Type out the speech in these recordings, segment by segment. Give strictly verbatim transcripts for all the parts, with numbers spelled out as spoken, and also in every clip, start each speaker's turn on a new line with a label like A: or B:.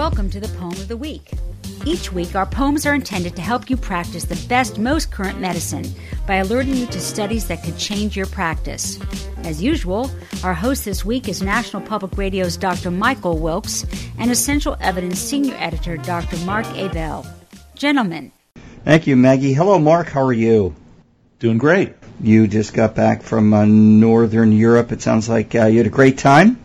A: Welcome to the Poem of the Week. Each week, our poems are intended to help you practice the best, most current medicine by alerting you to studies that could change your practice. As usual, our host this week is National Public Radio's Doctor Michael Wilkes and Essential Evidence Senior Editor Doctor Mark Abel. Gentlemen.
B: Thank you, Maggie. Hello, Mark. How are you?
C: Doing great.
B: You just got back from uh, Northern Europe. It sounds like uh, you had a great time.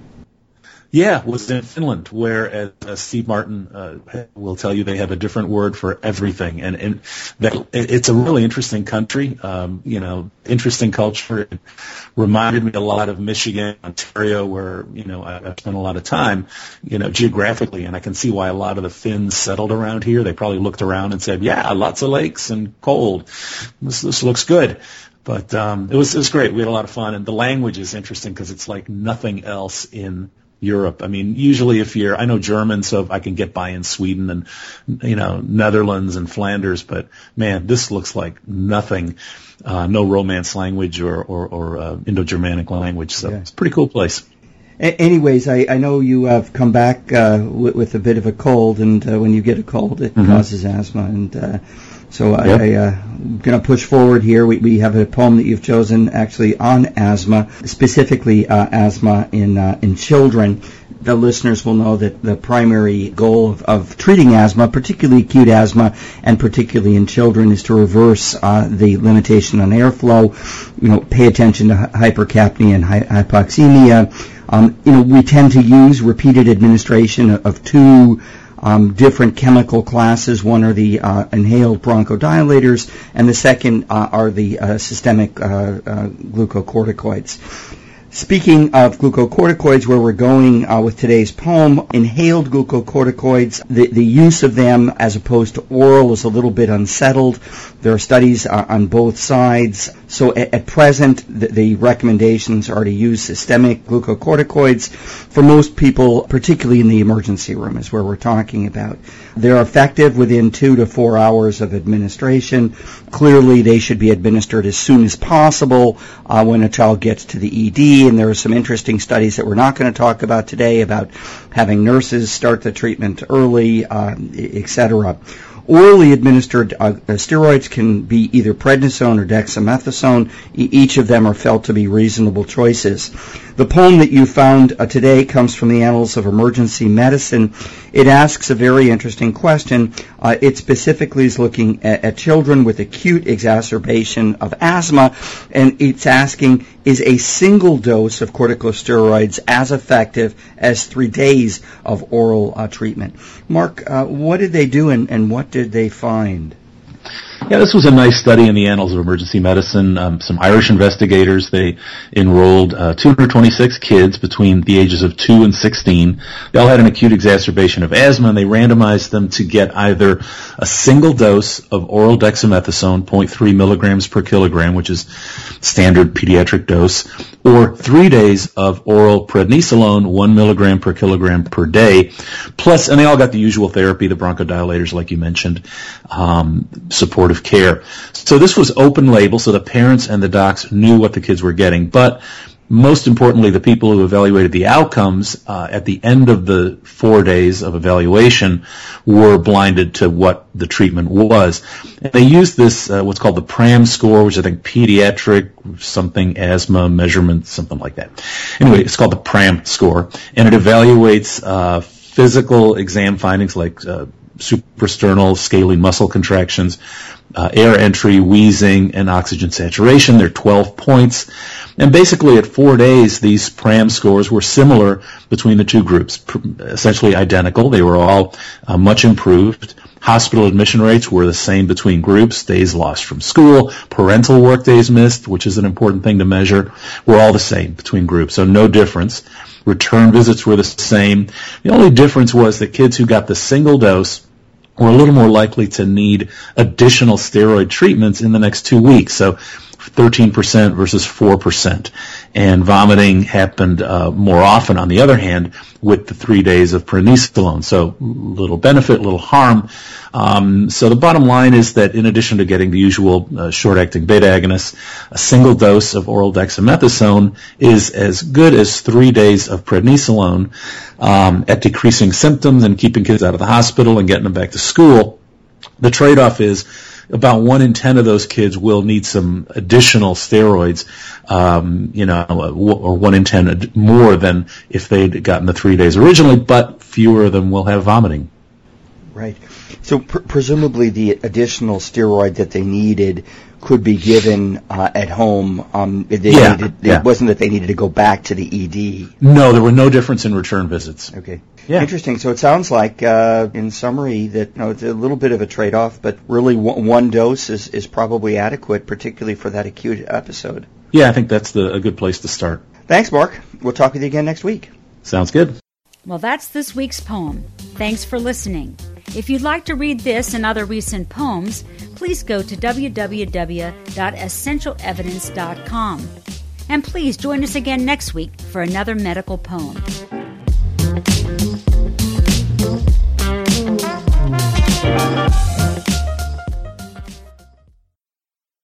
C: Yeah, was in Finland, where, as uh, Steve Martin uh, will tell you, they have a different word for everything, and, and that it's a really interesting country. Um, you know, interesting culture. It reminded me a lot of Michigan, Ontario, where you know I, I've spent a lot of time, you know, geographically, and I can see why a lot of the Finns settled around here. They probably looked around and said, "Yeah, lots of lakes and cold. This, this looks good." But um, it was it was great. We had a lot of fun, and the language is interesting because it's like nothing else in Europe. I mean, usually if you're, I know German, so I can get by in Sweden and, you know, Netherlands and Flanders, but man, this looks like nothing, uh, no Romance language or, or, or uh, Indo-Germanic language, so yeah. It's a pretty cool place.
B: A- anyways, I, I know you have come back uh, w- with a bit of a cold, and uh, when you get a cold, it mm-hmm. causes asthma, and uh, so I,
C: yep.
B: I, uh, I'm going to push forward here. We, we have a poem that you've chosen actually on asthma, specifically uh, asthma in uh, in children. The listeners will know that the primary goal of, of treating asthma, particularly acute asthma, and particularly in children, is to reverse uh, the limitation on airflow. You know, pay attention to hypercapnia and hy- hypoxemia. Um, you know, we tend to use repeated administration of, of two Um, different chemical classes. One are the uh, inhaled bronchodilators, and the second uh, are the uh, systemic uh, uh, glucocorticoids. Speaking of glucocorticoids, where we're going uh, with today's poem, inhaled glucocorticoids, the, the use of them as opposed to oral is a little bit unsettled. There are studies uh, on both sides. So at, at present, the, the recommendations are to use systemic glucocorticoids. For most people, particularly in the emergency room, is where we're talking about. They're effective within two to four hours of administration. Clearly, they should be administered as soon as possible uh, when a child gets to the E D. And there are some interesting studies that we're not going to talk about today about having nurses start the treatment early, uh, et cetera. Orally administered uh, steroids can be either prednisone or dexamethasone. E- each of them are felt to be reasonable choices. The poem that you found uh, today comes from the Annals of Emergency Medicine. It asks a very interesting question. Uh, it specifically is looking at, at children with acute exacerbation of asthma, and it's asking, is a single dose of corticosteroids as effective as three days of oral uh, treatment? Mark, uh, what did they do, and, and what did they find?
C: Yeah, this was a nice study in the Annals of Emergency Medicine. Um, some Irish investigators, they enrolled uh, two hundred twenty-six kids between the ages of two and sixteen. They all had an acute exacerbation of asthma, and they randomized them to get either a single dose of oral dexamethasone, zero point three milligrams per kilogram, which is standard pediatric dose, or three days of oral prednisolone, one milligram per kilogram per day, plus, and they all got the usual therapy, the bronchodilators, like you mentioned, um, supportive care. So this was open label, so the parents and the docs knew what the kids were getting. But most importantly, the people who evaluated the outcomes uh, at the end of the four days of evaluation were blinded to what the treatment was. And they used this, uh, what's called the PRAM score, which I think pediatric something asthma measurement, something like that. Anyway, it's called the PRAM score, and it evaluates uh, physical exam findings like uh, suprasternal scaly muscle contractions, uh, air entry, wheezing, and oxygen saturation. They're twelve points. And basically at four days, these PRAM scores were similar between the two groups, pr- essentially identical. They were all uh, much improved. Hospital admission rates were the same between groups. Days lost from school, parental work days missed, which is an important thing to measure, were all the same between groups, so no difference. Return visits were the same. The only difference was that kids who got the single dose were a little more likely to need additional steroid treatments in the next two weeks. So thirteen percent versus four percent. And vomiting happened uh, more often, on the other hand, with the three days of prednisolone. So little benefit, little harm. Um, so the bottom line is that in addition to getting the usual uh, short-acting beta agonists, a single dose of oral dexamethasone is as good as three days of prednisolone um, at decreasing symptoms and keeping kids out of the hospital and getting them back to school. The trade-off is about one in ten of those kids will need some additional steroids, um, you know, or one in ten more than if they'd gotten the three days originally, but fewer of them will have vomiting.
B: Right. So pr- presumably the additional steroid that they needed could be given uh, at home. Um, they
C: yeah,
B: needed,
C: yeah.
B: It wasn't that they needed to go back to the E D.
C: No, there were no difference in return visits.
B: Okay.
C: Yeah.
B: Interesting. So it sounds like, uh, in summary, that you know, it's a little bit of a trade-off, but really w- one dose is, is probably adequate, particularly for that acute episode.
C: Yeah, I think that's the, a good place to start.
B: Thanks, Mark. We'll talk with you again next week.
C: Sounds good.
A: Well, that's this week's poem. Thanks for listening. If you'd like to read this and other recent poems, please go to w w w dot essential evidence dot com. And please join us again next week for another medical poem.